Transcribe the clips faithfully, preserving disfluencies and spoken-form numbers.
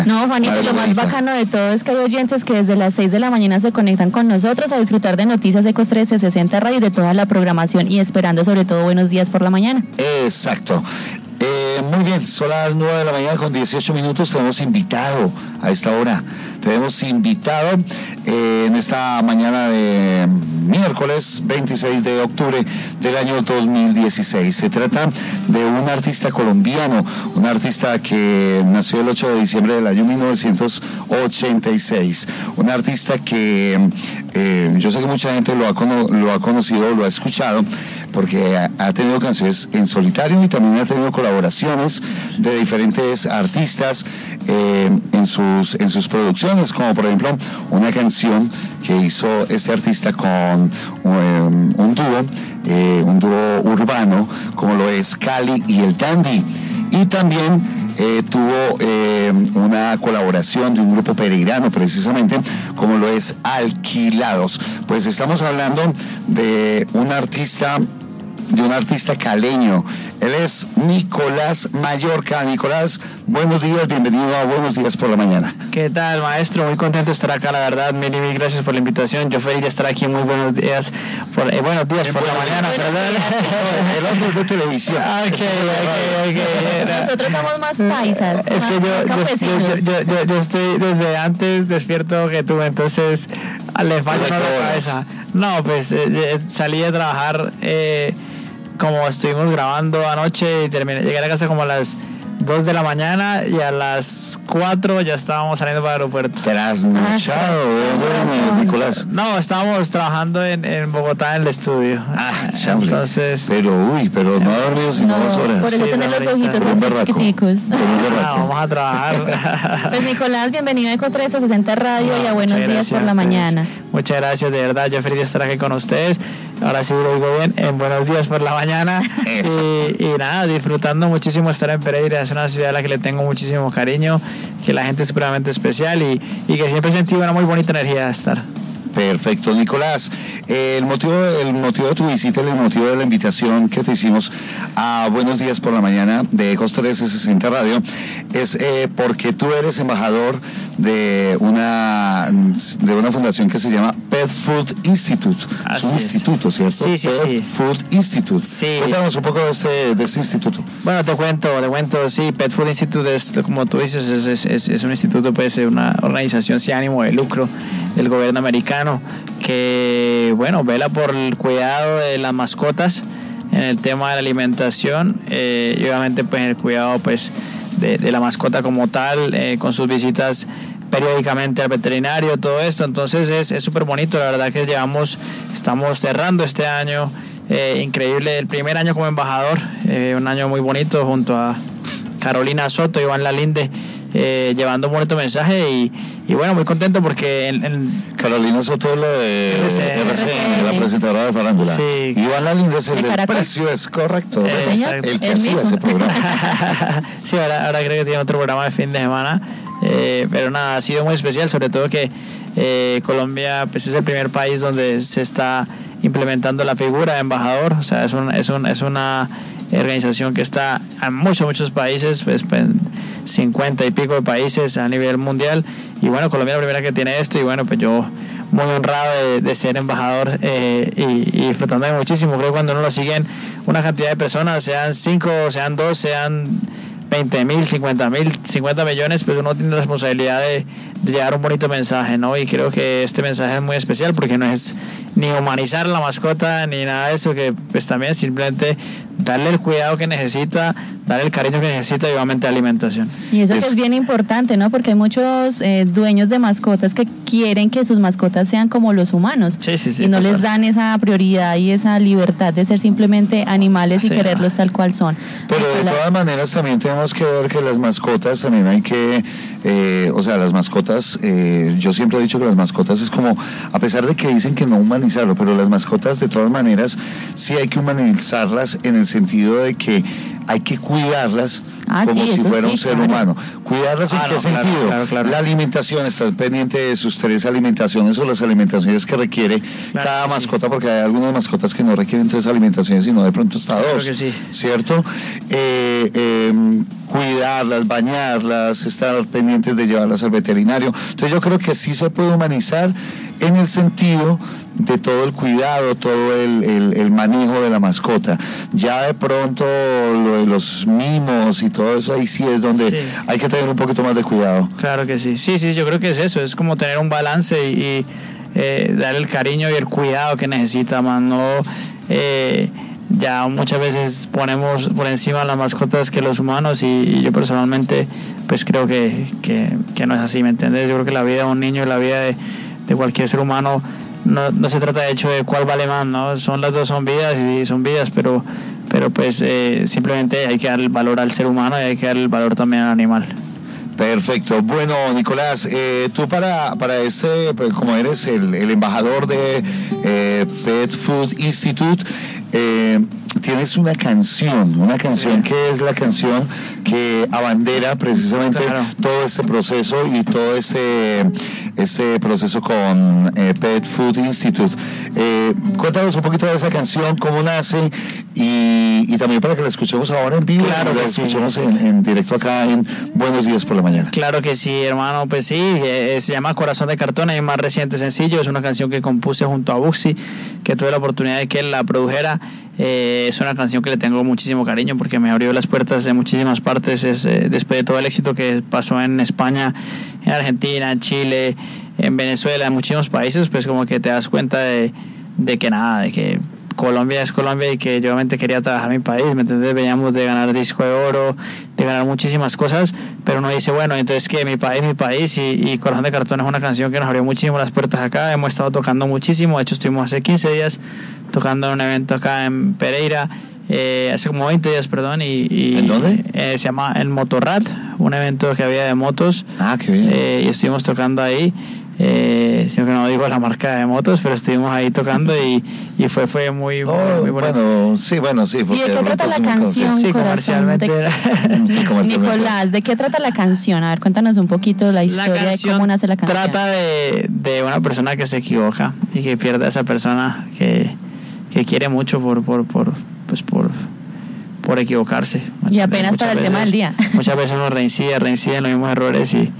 No, Juanito, lo más bacano de todo es que hay oyentes que desde las seis de la mañana se conectan con nosotros a disfrutar de Noticias Ecos trescientos sesenta Radio y de toda la programación y esperando sobre todo buenos días por la mañana. Exacto. Eh, muy bien, son las nueve de la mañana con dieciocho minutos, tenemos invitado a esta hora, tenemos invitado eh, en esta mañana de miércoles veintiséis de octubre del año dos mil dieciséis. Se trata de un artista colombiano, un artista que nació el ocho de diciembre del año mil novecientos ochenta y seis, un artista que eh, yo sé que mucha gente lo ha, cono- lo ha conocido, lo ha escuchado, porque ha, ha tenido canciones en solitario y también ha tenido colaboraciones de diferentes artistas eh, en sus en sus producciones, como por ejemplo una canción que hizo este artista con um, un dúo, eh, un dúo urbano, como lo es Cali y el Dandy, y también eh, tuvo eh, una colaboración de un grupo pereirano, precisamente, como lo es Alquilados. Pues estamos hablando de un artista de un artista caleño. Él es Nicolás Mallorca. Nicolás, buenos días, bienvenido a Buenos Días por la Mañana. ¿Qué tal, maestro? Muy contento de estar acá, la verdad. Mil y mil gracias por la invitación. Yo feliz de estar aquí. Muy buenos días por, eh, buenos días por la mañana, ¿verdad? El otro es de televisión. Ok, ok, ok. Nosotros somos más paisas. Es que yo, yo, yo, yo, yo estoy desde antes despierto que tú, entonces le falta la cabeza. No, pues eh, salí a trabajar eh, como estuvimos grabando anoche y terminé, llegué a casa como a las dos de la mañana y a las cuatro ya estábamos saliendo para el aeropuerto. Trasnochado, ah, ¿de Nicolás? No, estábamos trabajando en, en Bogotá en el estudio. Ah, chable. Entonces, pero uy, pero no ha dormido sino no, dos horas. Por eso Sí, tener los ojitos así chiquiticos. ah, vamos a trabajar. Pues Nicolás, bienvenido a Ecos trescientos sesenta Radio no, y a Buenos Días por la mañana. Muchas gracias, de verdad, yo feliz de estar aquí con ustedes. Ahora sí lo digo bien, en Buenos Días por la mañana. Y, y nada, disfrutando muchísimo estar en Pereira. Es una ciudad a la que le tengo muchísimo cariño, que la gente es supremamente especial y, y que siempre he sentido una muy bonita energía de estar. Perfecto, Nicolás. Eh, el motivo, el motivo de tu visita, el motivo de la invitación que te hicimos a Buenos Días por la Mañana de Ecos trescientos sesenta Radio es eh, porque tú eres embajador de una de una fundación que se llama Pet Food Institute. Así es un es. instituto, ¿cierto? Sí, sí, Pet sí. Food Institute. Sí. Cuéntanos un poco de este, de este instituto. Bueno, te cuento, te cuento, sí, Pet Food Institute es, como tú dices, es, es, es, es un instituto, pues, una organización sin ánimo de lucro del gobierno americano que, bueno, vela por el cuidado de las mascotas en el tema de la alimentación eh, y obviamente, pues, el cuidado, pues, de, de la mascota como tal, eh, con sus visitas periódicamente al veterinario, todo esto. Entonces es súper bonito, la verdad que llevamos, estamos cerrando este año eh, increíble, el primer año como embajador, eh, un año muy bonito junto a Carolina Soto y Iván Lalinde, eh, llevando un bonito mensaje y, y bueno, muy contento porque en, en Carolina Soto es la de R C N, R C N, la presentadora de farándula. Sí. Iván Lalinde es el ¿De del Caracol? precio, es correcto. Eh, el el que hacía ese programa. Sí, ahora, ahora creo que tiene otro programa de fin de semana. Eh, pero nada, ha sido muy especial, sobre todo que eh, Colombia, pues, es el primer país donde se está implementando la figura de embajador. O sea, es, un, es, un, es una organización que está en muchos, muchos países, pues, cincuenta y pico de países a nivel mundial. Y bueno, Colombia es la primera que tiene esto. Y bueno, pues yo muy honrado de, de ser embajador eh, y, y disfrutando de muchísimo. Creo que cuando uno lo siguen una cantidad de personas, sean cinco, sean dos, sean veinte mil, cincuenta mil, cincuenta millones, pues uno tiene la responsabilidad de, de llevar un bonito mensaje, ¿no? Y creo que este mensaje es muy especial porque no es ni humanizar la mascota ni nada de eso, que pues también simplemente darle el cuidado que necesita, darle el cariño que necesita y obviamente alimentación. Y eso Es... que es bien importante, ¿no? Porque hay muchos eh, dueños de mascotas que quieren que sus mascotas sean como los humanos. Sí, sí, sí, y no total. les dan esa prioridad y esa libertad de ser simplemente animales y Sí, quererlos tal cual son. Pero de Ojalá. todas maneras también tenemos que ver que las mascotas también hay que, eh, o sea, las mascotas, eh, yo siempre he dicho que las mascotas es como, a pesar de que dicen que no humanizarlo, pero las mascotas de todas maneras sí hay que humanizarlas en el sentido de que hay que cuidarlas Ah, como sí, si eso fuera sí, un ser claro. humano. ¿Cuidarlas en Ah, qué no, claro, sentido? claro, claro. La alimentación, estar pendiente de sus tres alimentaciones o las alimentaciones que requiere Claro cada que sí. mascota, porque hay algunas mascotas que no requieren tres alimentaciones, sino de pronto hasta Claro dos. que sí. ¿Cierto? Eh, eh, cuidarlas, bañarlas, estar pendientes de llevarlas al veterinario. Entonces yo creo que sí se puede humanizar en el sentido de todo el cuidado, todo el, el, el manejo de la mascota. Ya de pronto lo de los mimos y todo eso, ahí sí es donde Sí. hay que tener un poquito más de cuidado. Claro que sí, sí, sí, yo creo que es eso, es como tener un balance y, y eh, darle el cariño y el cuidado que necesita, más no eh, ya muchas veces ponemos por encima las mascotas que los humanos y, y yo personalmente pues creo que, que, que no es así, ¿me entiendes? Yo creo que la vida de un niño y la vida de, de cualquier ser humano no, no se trata de hecho de cuál vale más, ¿no? Son las dos son vidas y son vidas, pero, pero pues eh, simplemente hay que dar el valor al ser humano y hay que dar el valor también al animal. Perfecto. Bueno, Nicolás, eh, tú para, para este, pues, como eres el, el embajador de eh, Pet Food Institute, eh, tienes una canción, una canción Sí. que es la canción que abandera precisamente Claro. todo este proceso y todo este, este proceso con eh, Pet Food Institute. Eh, cuéntanos un poquito de esa canción, cómo nace y, y también para que la escuchemos ahora en vivo, Claro la que sí. escuchemos en, en directo acá en Buenos Días por la Mañana. Claro que sí, hermano, pues sí, eh, se llama Corazón de Cartón, es más reciente sencillo, es una canción que compuse junto a Buxi, que tuve la oportunidad de que él la produjera. Eh, es una canción que le tengo muchísimo cariño porque me abrió las puertas de muchísimas partes, es, eh, después de todo el éxito que pasó en España, en Argentina, en Chile, en Venezuela, en muchísimos países, pues como que te das cuenta de, de que nada, de que Colombia es Colombia y que yo obviamente quería trabajar en mi país, ¿me entiendes? Veníamos de ganar disco de oro, de ganar muchísimas cosas, pero uno dice, bueno, entonces que mi país, mi país y, y Corazón de Cartón es una canción que nos abrió muchísimo las puertas acá, hemos estado tocando muchísimo, de hecho estuvimos hace quince días tocando en un evento acá en Pereira, eh, hace como veinte días, perdón, y, y ¿En dónde? Eh, se llama el Motorrad, un evento que había de motos, Ah, qué bien. eh, y estuvimos tocando ahí. Eh, sino que no digo la marca de motos, pero estuvimos ahí tocando y, y fue fue muy, muy, Oh, muy bonito. bueno, sí, bueno, sí. ¿Y porque de qué pronto trata la es una canción, Sí, Corazón? comercialmente De- era- Sí, comercialmente. Nicolás, ¿de qué trata la canción? A ver, cuéntanos un poquito la La historia de canción cómo nace la canción. trata de, de una persona que se equivoca y que pierde a esa persona que, que quiere mucho por, por, por, pues por, por equivocarse. Y apenas para el Muchas tema del veces- día. Muchas veces uno reincide, reincide en los mismos errores y,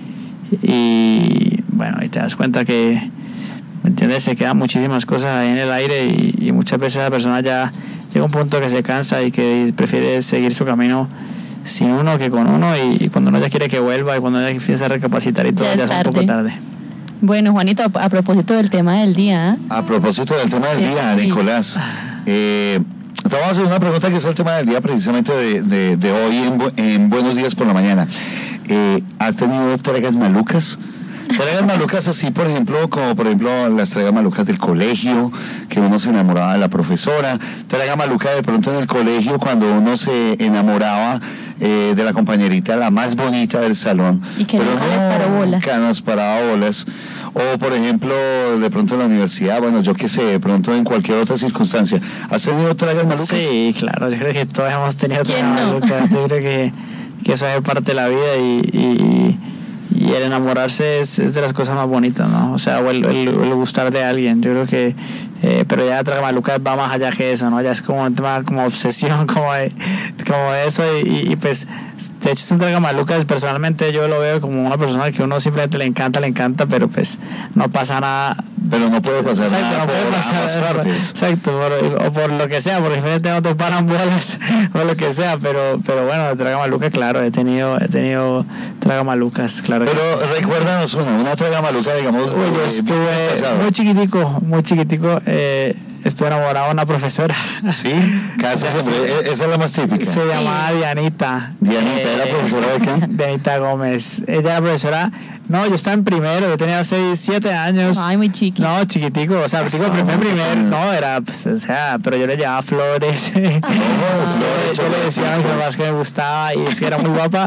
y bueno, y te das cuenta que, ¿me entiendes? Se quedan muchísimas cosas ahí en el aire y, y muchas veces la persona ya llega a un punto que se cansa y que prefiere seguir su camino sin uno que con uno y, y cuando uno ya quiere que vuelva y cuando ya empieza a recapacitar y todo, Ya ya, es es un poco tarde. Bueno, Juanito, a propósito del tema del día, ¿eh? A propósito del tema del Sí, día, sí. Nicolás, eh, te vamos a hacer una pregunta que es el tema del día precisamente de, de, de hoy en, Bu- en Buenos Días por la Mañana. Eh, ¿Has tenido tragas malucas? Tragas malucas así, por ejemplo, como por ejemplo las tragas malucas del colegio, que uno se enamoraba de la profesora, traga maluca de pronto en el colegio cuando uno se enamoraba eh, de la compañerita, la más bonita del salón. Y que pero nunca les paró bolas. nunca nos paraba bolas. O por ejemplo, de pronto en la universidad, bueno, yo qué sé, de pronto en cualquier otra circunstancia. ¿Has tenido tragas malucas? Sí, claro, yo creo que todos hemos tenido ¿Quién tragas no? malucas. Yo creo que, que eso es parte de la vida y, y, y el enamorarse es, es de las cosas más bonitas, ¿no? O sea, o el, el, el gustar de alguien, yo creo que, eh, pero ya la traga maluca va más allá que eso, ¿no? Ya es como un tema como obsesión, como de, como de eso y, y, y pues, de hecho es un traga maluca, personalmente yo lo veo como una persona que uno simplemente le encanta, le encanta, pero pues no pasa nada. Pero no puede pasar Exacto, nada no puede por pasar, ambas partes. exacto, por- o por lo que sea, porque simplemente no te paran bolas o lo que sea, pero pero bueno, traga maluca, claro, he tenido he tenido traga malucas, claro. que Pero recuérdanos una, una traga maluca, digamos. Uy, yo eh, estuve pasado. muy chiquitico, muy chiquitico, eh, estuve enamorado de una profesora. Sí, casi siempre. E- Esa es la más típica. Se llamaba Dianita. Dianita, ¿era profesora de qué? Dianita Gómez. Ella era profesora. No, yo estaba en primero, yo tenía seis, siete años. Ay, muy chiqui. No, chiquitico, o sea, chico, primer, primer, no, era, pues, o sea, pero yo le llevaba flores. flores, yo le decía a mis papás que me gustaba y es que era muy guapa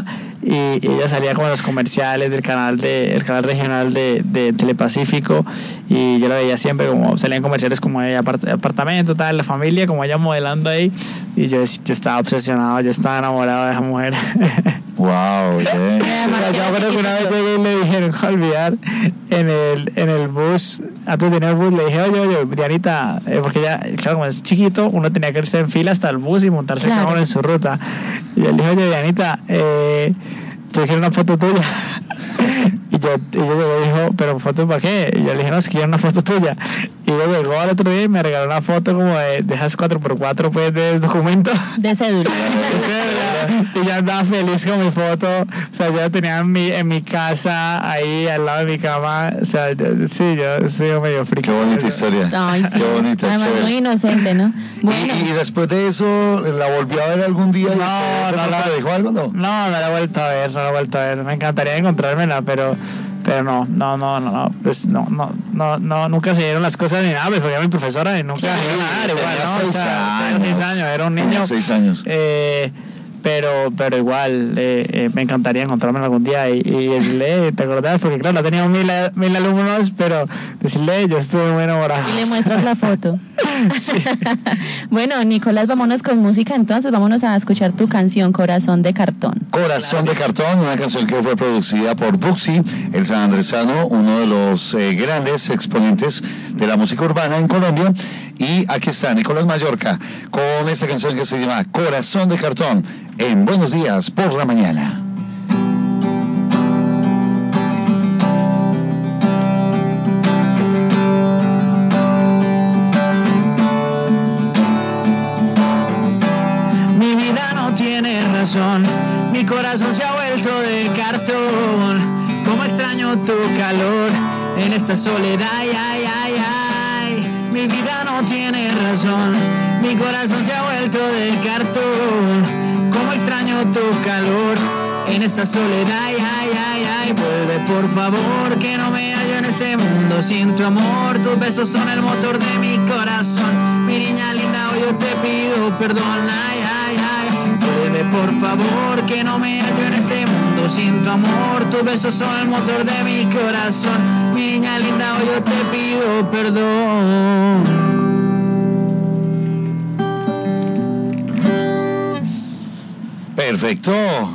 y, y ella salía como en los comerciales del canal de el canal regional de, de Telepacífico, y yo la veía siempre como salían comerciales como de apart, apartamento, tal, la familia, como ella modelando ahí, y yo, yo estaba obsesionado, yo estaba enamorado de esa mujer. Wow, yeah. O sea, yo acuerdo que una vez llegué y le dijeron a olvidar en el, en el bus, antes de tener el bus, le dije, oye, oye, Dianita, eh, porque ya, claro, como es chiquito, uno tenía que irse en fila hasta el bus y montarse claro. cada uno en su ruta. Y yo le dije, oye, Dianita, eh, yo quiero una foto tuya. Y yo, y yo le dijo, ¿pero foto para qué? Y yo le dije, no, es que quiero una foto tuya. Y yo llegó al otro día y me regaló una foto como de, de esas cuatro por cuatro, pues, de documento. De cédula. De cédula. Y yo andaba feliz con mi foto. O sea, yo la tenía en mi, en mi casa, ahí al lado de mi cama. O sea, yo, sí, yo soy medio friki. Qué bonita historia. Ay, sí. Qué bonita, además, chévere. muy inocente, ¿no? Bueno. ¿Y, y después de eso, la volvió a ver algún día? Y No, usted, no, no, no. ¿le dijo algo, no? No, no la he vuelto a ver, no la he vuelto a ver. Me encantaría encontrármela, pero... Pero no, no, no, no, no, pues no, no, no, no, nunca se dieron las cosas ni nada, pues porque era mi profesora y nunca se dieron nada, igual, ¿no? Seis O sea, años. seis años, era un niño. Seis años. Eh, pero, pero igual, eh, eh, me encantaría encontrarme algún día y, y decirle, ¿te acordás? Porque claro, no tenía mil, mil alumnos, pero decirle, yo estuve muy enamorado. Y le muestras la foto. Sí. Bueno, Nicolás, vámonos con música entonces, vámonos a escuchar tu canción Corazón de Cartón. Corazón de Cartón, una canción que fue producida por Buxi, el sanandresano, uno de los eh, grandes exponentes de la música urbana en Colombia. Y aquí está Nicolás Mallorca con esta canción que se llama Corazón de Cartón en Buenos Días por la Mañana. Mi vida no tiene razón, mi corazón se ha vuelto de cartón. Cómo extraño tu calor en esta soledad, ay, ay, ay, ay. Mi vida no tiene razón, mi corazón se ha vuelto de cartón. Cómo extraño tu calor en esta soledad, ay, ay, ay, ay. Vuelve por favor, que no me hallo en este mundo sin tu amor. Tus besos son el motor de mi corazón. Mi niña linda, hoy yo te pido perdón, ay, ay, ay. Vuelve por favor, que no me hallo en este mundo sin tu amor. Tus besos son el motor de mi corazón. Mi niña linda, hoy yo te pido perdón. Perfecto.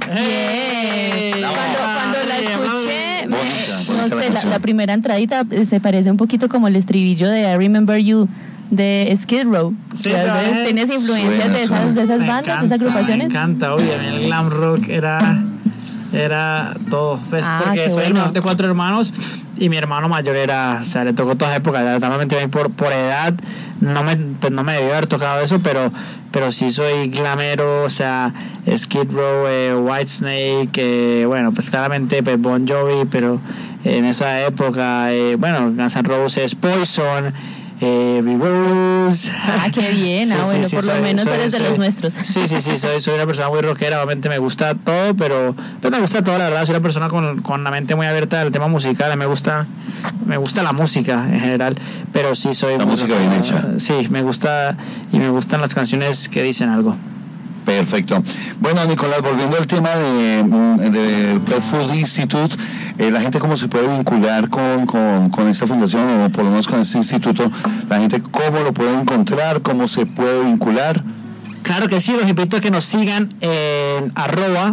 Bien. Cuando, cuando la escuché, me- Bonita, no bonita la sé, la, canción. la primera entradita eh, se parece un poquito como el estribillo de I Remember You de Skid Row. Sí, ¿Sabes? ¿sabes? ¿Tienes influencias Suena, de esas, suena. de esas Me bandas, de encanta, esas agrupaciones? Me encanta, oye, a mí el glam rock era, era todo. Pues Ah, porque qué soy el bueno. menor de cuatro hermanos y mi hermano mayor era, o sea, le tocó todas las épocas. Realmente a mí por, por edad no me, pues no me debió haber tocado eso, pero, pero sí soy glamero, o sea, Skid Row, eh, Whitesnake, eh, bueno, pues claramente pues Bon Jovi, pero en esa época, eh, bueno, Guns N' Roses, Poison. Eh, Rose. Ah, qué bien, ah, bueno, por lo menos eres de los nuestros. Sí, sí, sí, soy, soy una persona muy rockera, obviamente me gusta todo, pero, pero me gusta todo, la verdad, soy una persona con, con la mente muy abierta al tema musical, me gusta, me gusta la música en general, pero sí soy... La muy música rockero. bien hecha. Sí, me gusta, y me gustan las canciones que dicen algo. Perfecto. Bueno, Nicolás, volviendo al tema de, de Pet Food Institute, eh, la gente cómo se puede vincular con, con, con esta fundación o por lo menos con este instituto, la gente cómo lo puede encontrar, cómo se puede vincular. Claro que sí, los invito a que nos sigan en arroba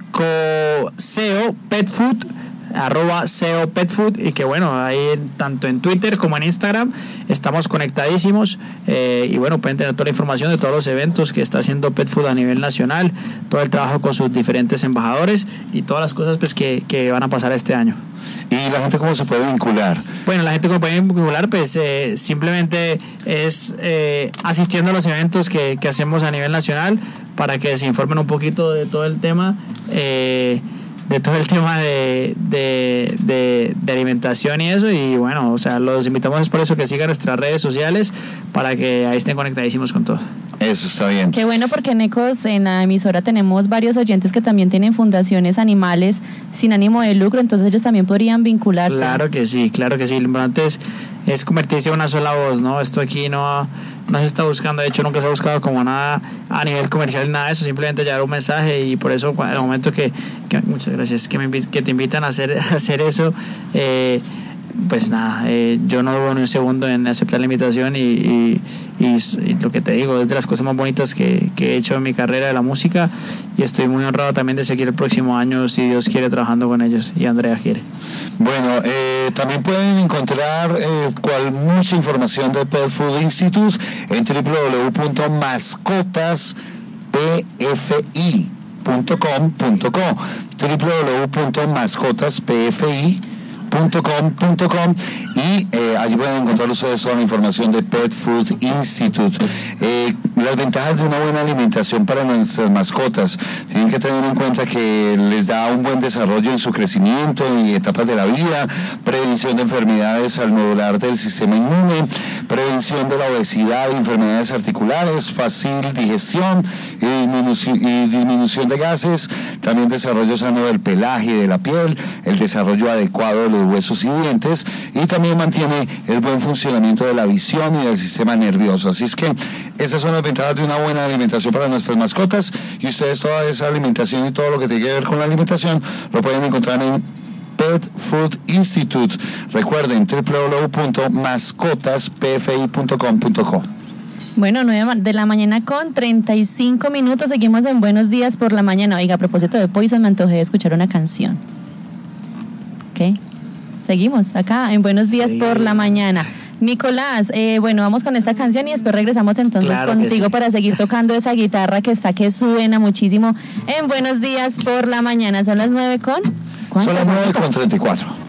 coseo petfood, arroba seo petfood, y que bueno, ahí en, tanto en Twitter como en Instagram estamos conectadísimos, eh, y bueno, pueden tener toda la información de todos los eventos que está haciendo Petfood a nivel nacional, todo el trabajo con sus diferentes embajadores y todas las cosas pues que, que van a pasar este año. ¿Y la gente cómo se puede vincular? Bueno, la gente que puede vincular, pues eh, simplemente es eh, asistiendo a los eventos que, que hacemos a nivel nacional para que se informen un poquito de todo el tema, eh, de todo el tema de, de, de, de alimentación y eso. Y bueno, o sea, los invitamos es por eso que sigan nuestras redes sociales para que ahí estén conectadísimos con todo. Eso está bien. Qué bueno, porque en Ecos, en la emisora, tenemos varios oyentes que también tienen fundaciones animales sin ánimo de lucro, entonces ellos también podrían vincularse. Claro que sí, claro que sí. Lo importante es, es convertirse en una sola voz, ¿no? Esto aquí no, no se está buscando, de hecho nunca se ha buscado como nada a nivel comercial, nada de eso, simplemente llevar un mensaje, y por eso en el momento que, que muchas gracias, que, me, que te invitan a hacer, a hacer eso, eh, pues nada, eh, yo no dudo ni un segundo en aceptar la invitación, y, y, y, y lo que te digo, es de las cosas más bonitas que, que he hecho en mi carrera de la música, y estoy muy honrado también de seguir el próximo año, si Dios quiere, trabajando con ellos y Andrea quiere. Bueno, eh, también pueden encontrar eh, cual, mucha información de Pet Food Institute en doble u doble u doble u punto mascotas p f i punto com punto co, doble u doble u doble u punto mascotas p f i punto com punto com, y eh, allí pueden encontrar ustedes toda la información de Pet Food Institute. Eh, las ventajas de una buena alimentación para nuestras mascotas: tienen que tener en cuenta que les da un buen desarrollo en su crecimiento y etapas de la vida, prevención de enfermedades al modular del sistema inmune, prevención de la obesidad y enfermedades articulares, fácil digestión y disminución, y disminución de gases, también desarrollo sano del pelaje y de la piel, el desarrollo adecuado de los huesos y dientes, y también mantiene el buen funcionamiento de la visión y del sistema nervioso. Así es que esas son las ventajas de una buena alimentación para nuestras mascotas, y ustedes toda esa alimentación y todo lo que tiene que ver con la alimentación lo pueden encontrar en Pet Food Institute. Recuerden, doble u doble u doble u punto mascotas p f i punto com punto co. Bueno, nueve de la mañana con treinta y cinco minutos, seguimos en Buenos Días por la Mañana. Oiga, a propósito de Poison, me antojé de escuchar una canción. ¿Ok? Seguimos acá en Buenos Días sí. por la Mañana. Nicolás, eh, bueno, vamos con esta canción y después regresamos entonces claro contigo sí. para seguir tocando esa guitarra que está que suena muchísimo en Buenos Días por la Mañana. Son las nueve con... Son las nueve con treinta y cuatro.